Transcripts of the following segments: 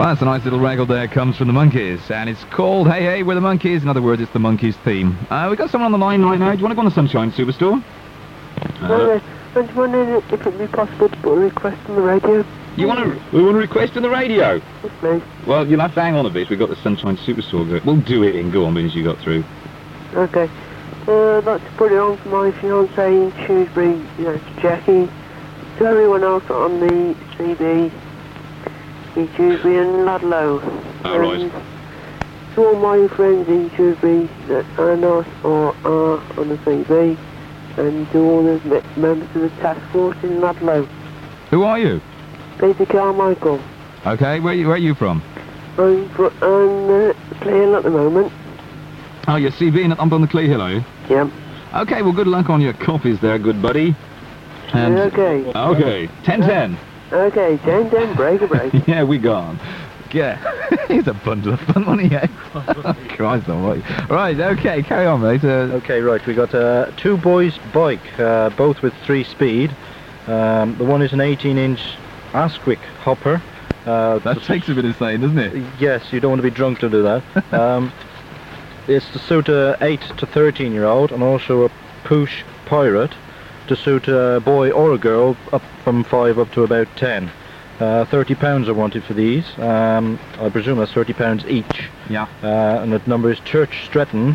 that's a nice little record there. Comes from the Monkees, and it's called Hey Hey We're the Monkees. In other words, it's the Monkees theme. We got someone on the line right now. Do you want to go on the Sunshine Superstore? I was wondering if it would be possible to put a request on the radio. We want a request on the radio? Yes, please. Well, you'll have to hang on a bit. We've got the Sunshine Superstore. We'll do it in. Go on, as you got through. Okay. I'd like to put it on for my fiancée in Shrewsbury, Jackie. To everyone else on the CB in Shrewsbury and Ludlow. Oh, right. To all my friends in Shrewsbury that are not or are on the CB, and to all the members of the task force in Ludlow. Who are you? Peter Carmichael. Okay, where are you from? I'm Clear at the moment. Oh, you're CB up on the Clee Hill, are you? Yep. Okay, well, good luck on your copies there, good buddy. And okay. Okay, 10-10. Okay, 10-10, break a break. Yeah, we gone. Yeah, he's a bundle of fun, wasn't he? Eh? Christ almighty. Right, okay, carry on, mate. Okay, right, we got two boys' bike, both with 3-speed. The one is an 18-inch Asquith hopper. That takes a bit of saying, doesn't it? Yes, you don't want to be drunk to do that. It's to suit a 8 to 13-year-old, and also a push pirate to suit a boy or a girl up from 5 up to about 10. £30 I wanted for these. I presume that's £30 each. Yeah. And the number is Church Stretton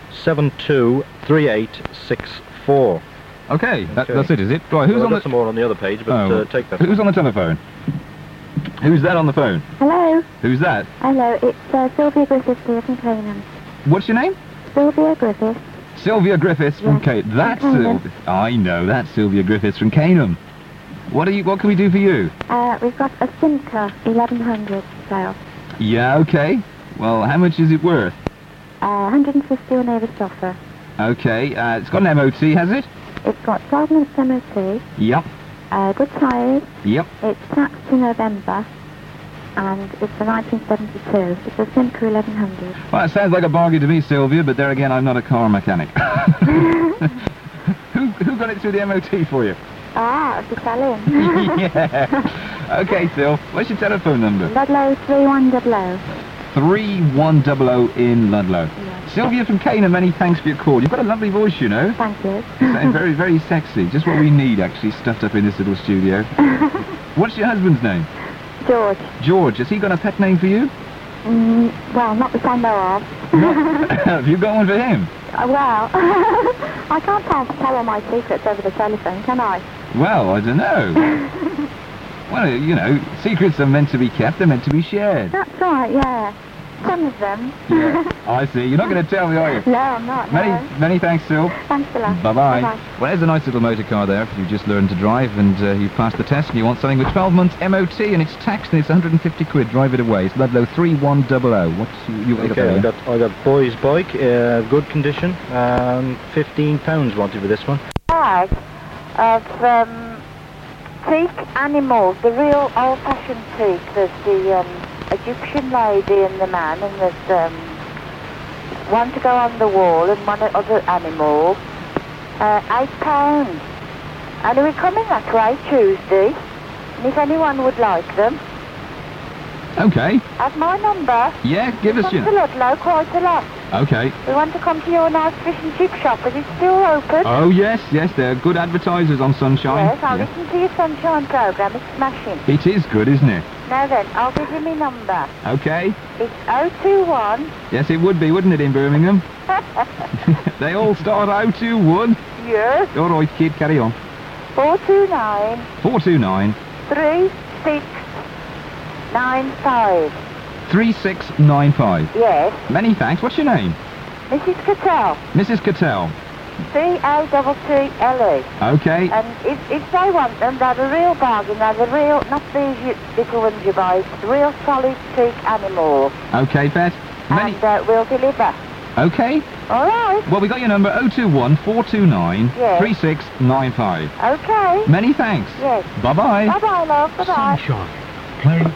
723864. Okay, that's it, is it? Right, who's well, on the... I've got some more on the other page, but take that. Who's on the telephone? Who's that on the phone? Hello. Who's that? Hello, it's Sylvia Griffiths here from Canaan. What's your name? Sylvia Griffiths. Sylvia Griffiths from Canaan. That's Sylvia. I know, that's Sylvia Griffiths from Canaan. What can we do for you? We've got a Simca 1100 sale. Yeah, okay. Well, how much is it worth? 150 on over offer. Okay, it's got an MOT, has it? It's got 12 months MOT. Yep. Good tyres. Yep. It's taxed to November. And it's a 1972. It's a Simca 1100. Well, it sounds like a bargain to me, Sylvia, but there again, I'm not a car mechanic. Who got it through the MOT for you? Ah, it's Italian. Yeah. Okay, Sil, what's your telephone number? Ludlow 3100. 3100 in Ludlow. Yeah. Sylvia from Canaan, many thanks for your call. You've got a lovely voice, you know. Thank you. Very, very sexy. Just what we need, actually, stuffed up in this little studio. What's your husband's name? George. George. Has he got a pet name for you? Well, not that I know of. Have you got one for him? Well, I can't tell all my secrets over the telephone, can I? Well, I don't know. Well, you know, secrets are meant to be kept, they're meant to be shared. That's right, yeah. Some of them. Yeah, I see. You're not going to tell me, are you? No, I'm not. Many thanks, Sil. Thanks a lot. Bye-bye. Bye-bye. Well, there's a nice little motor car there if you've just learned to drive and you've passed the test and you want something with 12 months MOT and it's taxed and it's 150 quid. Drive it away. It's Ludlow 3100. What's you got Okay, there? I got boys' bike, good condition, £15 wanted for this one. Bag of teak animals, the real old-fashioned teak. There's the Egyptian lady and the man, and there's one to go on the wall and one other animal. £8. And we're coming that way Tuesday, and if anyone would like them, Okay. have my number. Yeah, give us your... Come to Ludlow quite a lot. Okay. We want to come to your nice fish and chip shop. Is it still open? Oh, yes, they're good advertisers on Sunshine. Yes, I'll listen to your Sunshine programme. It's smashing. It is good, isn't it? Now then, I'll give you my number. Okay. It's 021. Yes, it would be, wouldn't it, in Birmingham? They all start 021. Yes. All right, kid, carry on. 429 429 3695. 3695. Yes. Many thanks. What's your name? Mrs. Cattell. Mrs. Cattell. C-A-T-T-L-E. Okay. And if they want them, they're the real bargain. They're the real, not these little ones you buy. It's the real solid teak animal. Okay, Pet. Many... And we'll deliver. Okay. All right. Well, we got your number 021 429 Yes. 3695. Okay. Many thanks. Yes. Bye-bye. Bye-bye, love. Bye-bye. Sunshine. Play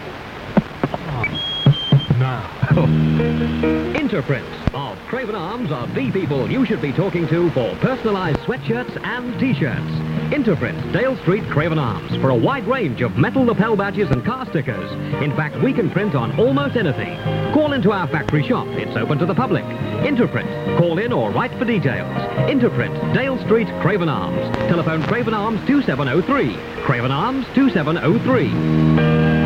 now. Interprint of Craven Arms are the people you should be talking to for personalised sweatshirts and t-shirts. Interprint, Dale Street, Craven Arms, for a wide range of metal lapel badges and car stickers. In fact, we can print on almost anything. Call into our factory shop. It's open to the public. Interprint. Call in or write for details. Interprint, Dale Street, Craven Arms. Telephone Craven Arms 2703. Craven Arms 2703.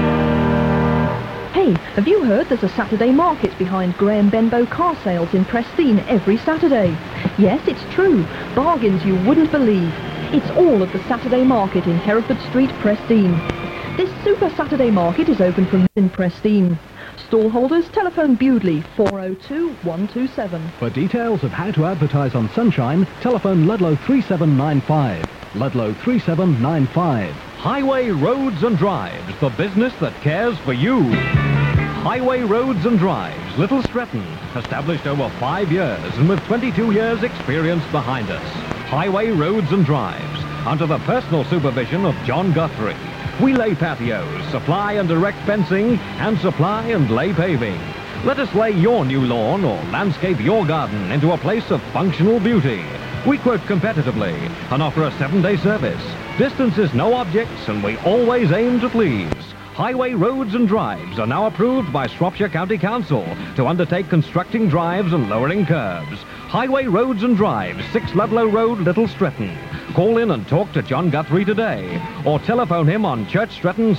Hey, have you heard there's a Saturday market behind Graham Benbow car sales in Prestine every Saturday? Yes, it's true. Bargains you wouldn't believe. It's all at the Saturday market in Hereford Street, Prestine. This Super Saturday market is open from in Prestine. Stallholders, telephone Bewdley 402-127. For details of how to advertise on Sunshine, telephone Ludlow 3795. Ludlow 3795. Highway Roads and Drives, the business that cares for you. Highway Roads and Drives, Little Stretton, established over 5 years and with 22 years experience behind us. Highway Roads and Drives, under the personal supervision of John Guthrie. We lay patios, supply and direct fencing, and supply and lay paving. Let us lay your new lawn or landscape your garden into a place of functional beauty. We quote competitively and offer a 7-day service. Distance is no objects, and we always aim to please. Highway Roads and Drives are now approved by Shropshire County Council to undertake constructing drives and lowering curbs. Highway Roads and Drives, 6 Ludlow Road, Little Stretton. Call in and talk to John Guthrie today, or telephone him on Church Stretton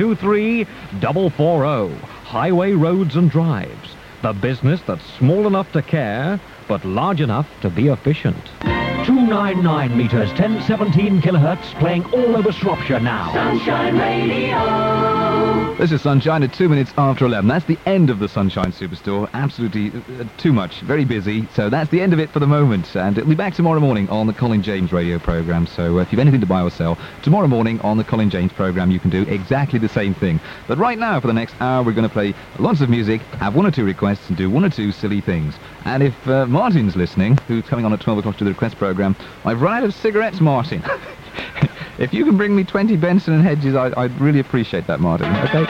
723-440. Highway Roads and Drives, the business that's small enough to care, but large enough to be efficient. 299 meters, 1017 kilohertz, playing all over Shropshire now. Sunshine Radio. This is Sunshine at 2 minutes after 11. That's the end of the Sunshine Superstore. Absolutely too much. Very busy. So that's the end of it for the moment. And it'll be back tomorrow morning on the Colin James radio programme. So if you've anything to buy or sell, tomorrow morning on the Colin James programme you can do exactly the same thing. But right now, for the next hour, we're going to play lots of music, have 1 or 2 requests, and do 1 or 2 silly things. And if Martin's listening, who's coming on at 12 o'clock to the request programme, I've run out of cigarettes, Martin. If you can bring me 20 Benson and Hedges, I'd really appreciate that, Martin. Okay?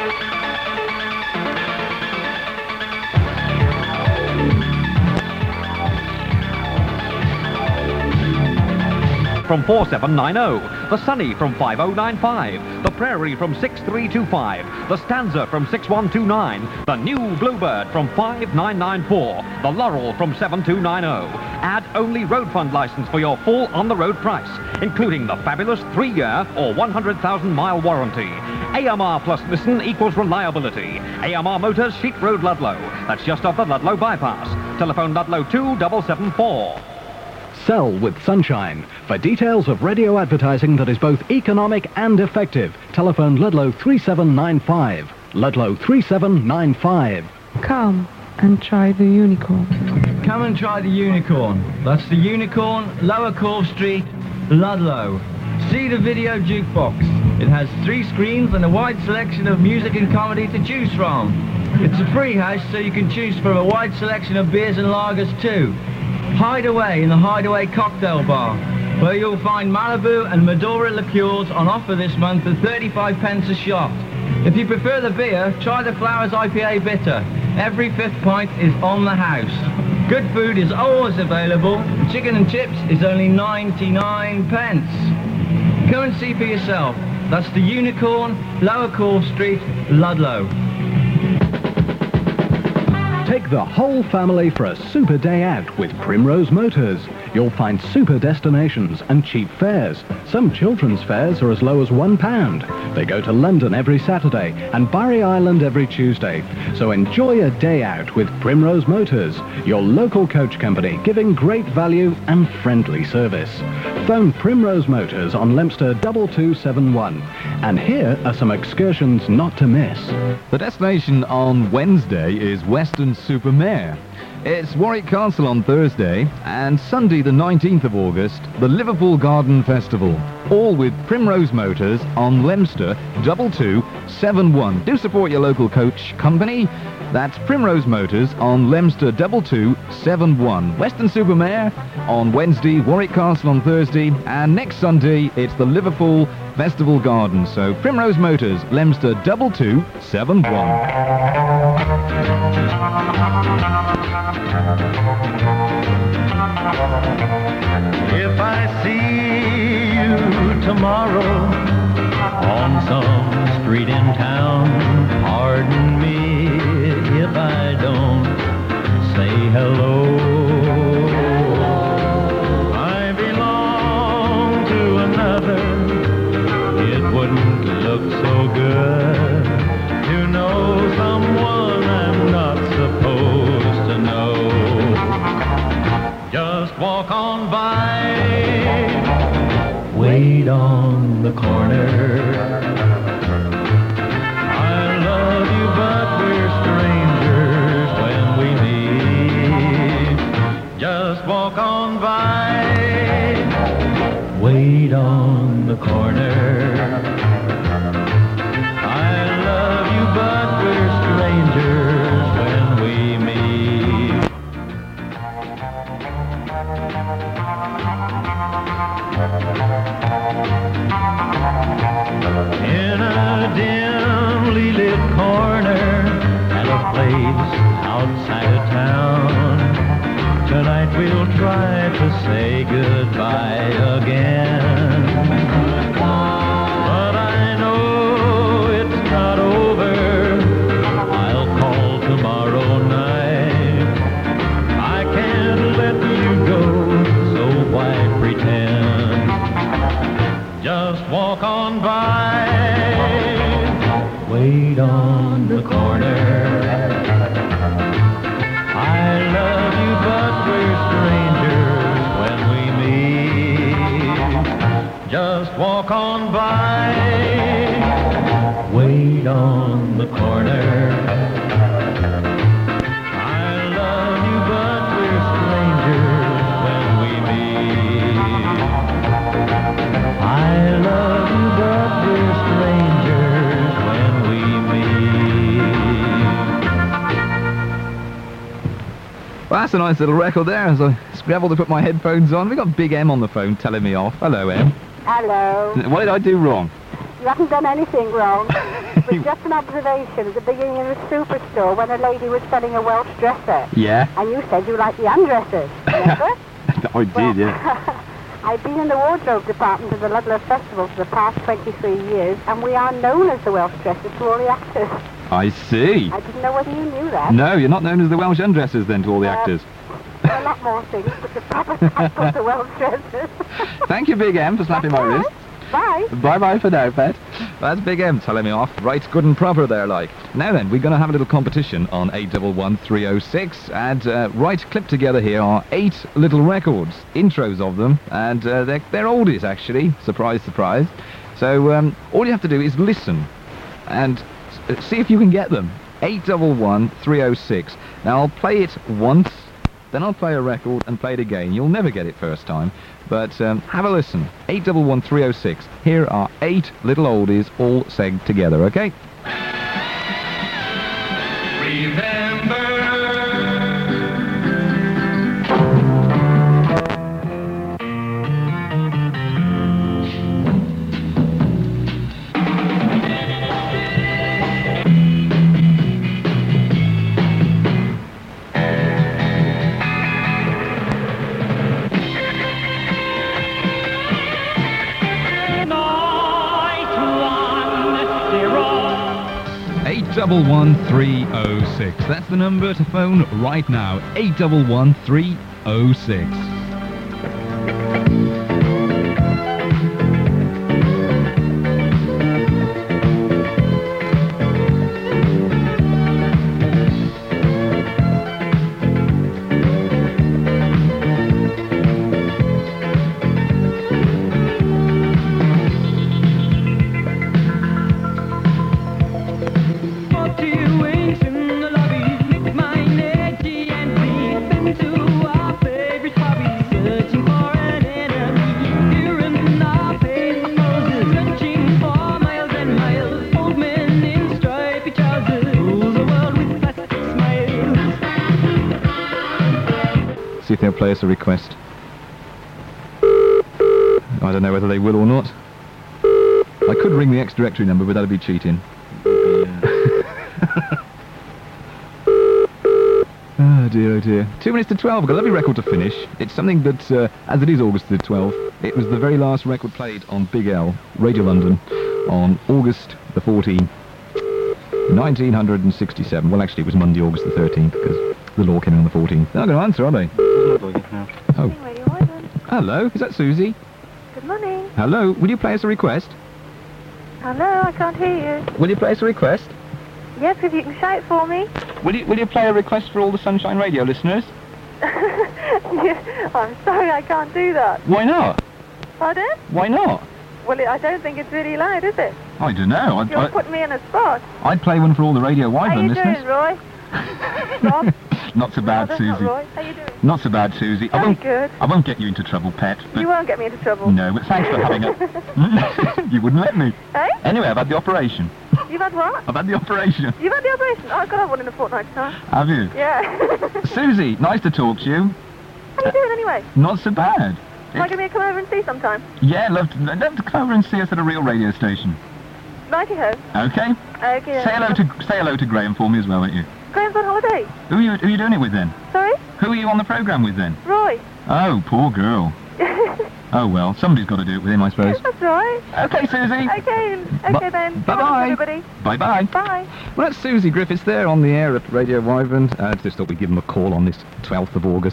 From 4790, the Sunny from 5095, the Prairie from 6325, the Stanza from 6129, the New Bluebird from 5994, the Laurel from 7290. Add only road fund license for your full on-the-road price, including the fabulous 3-year or 100,000-mile warranty. AMR plus listen equals reliability. AMR Motors, Sheep Road, Ludlow. That's just off the Ludlow bypass. Telephone Ludlow 2774. Sell with Sunshine. For details of radio advertising that is both economic and effective, telephone Ludlow 3795. Ludlow 3795. Come and try the Unicorn. Come and try the Unicorn. That's the Unicorn, Lower Corve Street, Ludlow. See the video jukebox. It has 3 screens and a wide selection of music and comedy to choose from. It's a free house, so you can choose from a wide selection of beers and lagers too. Hideaway in the Hideaway Cocktail Bar, where you'll find Malibu and Medora liqueurs on offer this month at 35 pence a shot. If you prefer the beer, try the Flowers IPA Bitter. Every 5th pint is on the house. Good food is always available. Chicken and chips is only 99 pence. Come and see for yourself. That's the Unicorn, Lower Corve Street, Ludlow. Take the whole family for a super day out with Primrose Motors. You'll find super destinations and cheap fares. Some children's fares are as low as £1. They go to London every Saturday and Barry Island every Tuesday. So enjoy a day out with Primrose Motors, your local coach company giving great value and friendly service. Phone Primrose Motors on Leominster 2271. And here are some excursions not to miss. The destination on Wednesday is Weston-super-Mare. It's Warwick Castle on Thursday, and Sunday the 19th of August, the Liverpool Garden Festival. All with Primrose Motors on Leominster 2271. Do support your local coach company. That's Primrose Motors on Leominster 2271. Weston-super-Mare on Wednesday, Warwick Castle on Thursday, and next Sunday it's the Liverpool Festival Garden. So Primrose Motors, Leominster 2271. If I see you some street in town. Pardon me if I don't say hello. I belong to another. It wouldn't look so good to know someone I'm not supposed to know. Just walk on by, wait on the corner. I love you, but we're strangers when we meet. Just walk on by, wait on the corner. I love you, but we're strangers when we meet. In a dimly lit corner at a place outside of town, tonight we'll try to say goodbye again. But I know it's not over. I'll call tomorrow night. I can't let you go, so why pretend? Just walk on by, wait on the corner. I love you, but we're strangers when we meet. Just walk on by, wait on the corner. I love you, but we're strangers when we meet. I love you, but we're strangers when we meet. Well, that's a nice little record there as I scrabble to put my headphones on. We've got Big M on the phone telling me off. Hello, Em. Hello. What did I do wrong? You haven't done anything wrong. It was just an observation at the beginning of the superstore when a lady was selling a Welsh dresser. Yeah? And you said you like the undressers, remember? I did, yeah. I've been in the wardrobe department of the Ludlow Festival for the past 23 years, and we are known as the Welsh dressers to all the actors. I see. I didn't know whether you knew that. No, you're not known as the Welsh undressers then to all the actors. There are a lot more things, but the proper title is the Welsh dressers. Thank you, Big M, for slapping my wrist. Bye. Bye-bye for now, pet. That's Big M telling me off. Right, good and proper there, like. Now then, we're going to have a little competition on 811306, and right clipped together here are 8 little records, intros of them, and they're oldies, actually. Surprise, surprise. So all you have to do is listen and see if you can get them. 811306. Now, I'll play it once, then I'll play a record and play it again. You'll never get it first time. But have a listen. 811306. Here are 8 little oldies all sang together, okay? Remember. 811306. That's the number to phone right now. 811306. See if they'll play us a request. I don't know whether they will or not. I could ring the ex-directory number, but that'd be cheating. Oh dear, oh dear. 2 minutes to 12, I've got a lovely record to finish. It's something that, as it is August the 12th, it was the very last record played on Big L, Radio London, on August the 14th, 1967. Well, actually, it was Monday, August the 13th, because the law came in on the 14th. They're not going to answer, are they? Oh. Hello, is that Susie? Good morning. Hello, will you play us a request? Hello, I can't hear you. Will you play us a request? Yes, if you can shout for me. Will you play a request for all the Sunshine Radio listeners? Yeah, I'm sorry, I can't do that. Why not? Pardon? Why not? Well, I don't think it's really loud, is it? I don't know. You'll put me in a spot. I'd play one for all the Radio Wyvern listeners. How you doing, Roy? Rob? Not so bad, Susie. Not Roy. How you doing? Not so bad, Susie. Very good. I won't get you into trouble, pet. You won't get me into trouble. No, but thanks for having it. You wouldn't let me. Hey? Anyway, I've had the operation. You've had what? I've had the operation. You've had the operation? Oh, I've got to have one in a fortnight's time. Have you? Yeah. Susie, nice to talk to you. How you doing anyway? Not so bad. Am I going to come over and see sometime? Yeah, love to come over and see us at a real radio station. Righty-ho. Okay. Okay. Say hello to Graham for me as well, won't you? Graham's on holiday. Who are you doing it with then? Sorry? Who are you on the programme with then? Roy. Oh, poor girl. Oh well, somebody's got to do it with him, I suppose. That's right. Okay, Susie. Okay then. Bye-bye. Everybody. Bye-bye. Bye. Well, that's Susie Griffiths there on the air at Radio Wyvern. Just thought we'd give him a call on this 12th of August.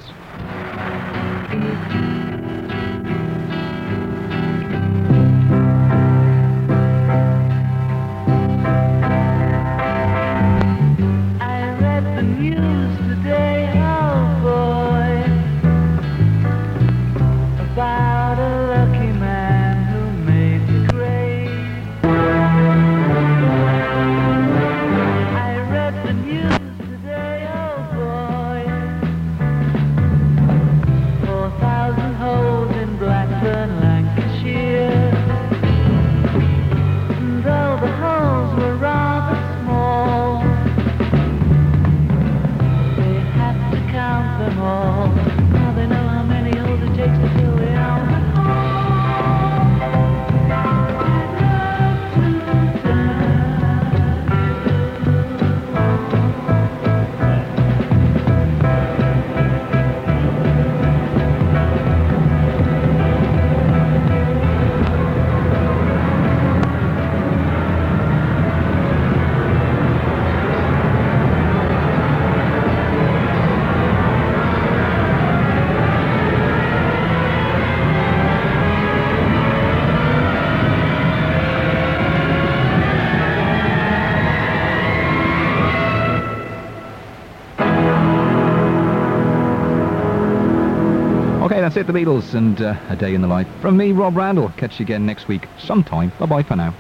That's it, the Beatles, and A Day in the Life. From me, Rob Randall. Catch you again next week sometime. Bye-bye for now.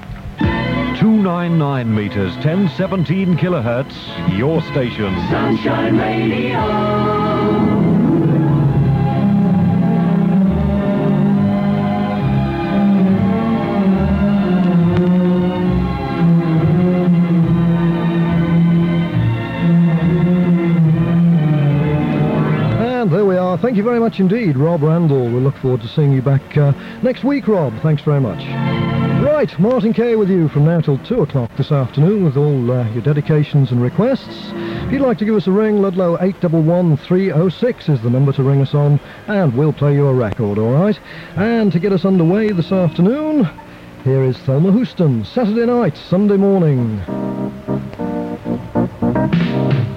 299 meters, 1017 kilohertz, your station. Sunshine Radio. Thank you very much indeed, Rob Randall. We look forward to seeing you back next week, Rob. Thanks very much. Right, Martin Kay with you from now till 2 o'clock this afternoon with all your dedications and requests. If you'd like to give us a ring, Ludlow 811 306 is the number to ring us on, and we'll play you a record, all right? And to get us underway this afternoon, here is Thelma Houston, Saturday night, Sunday morning.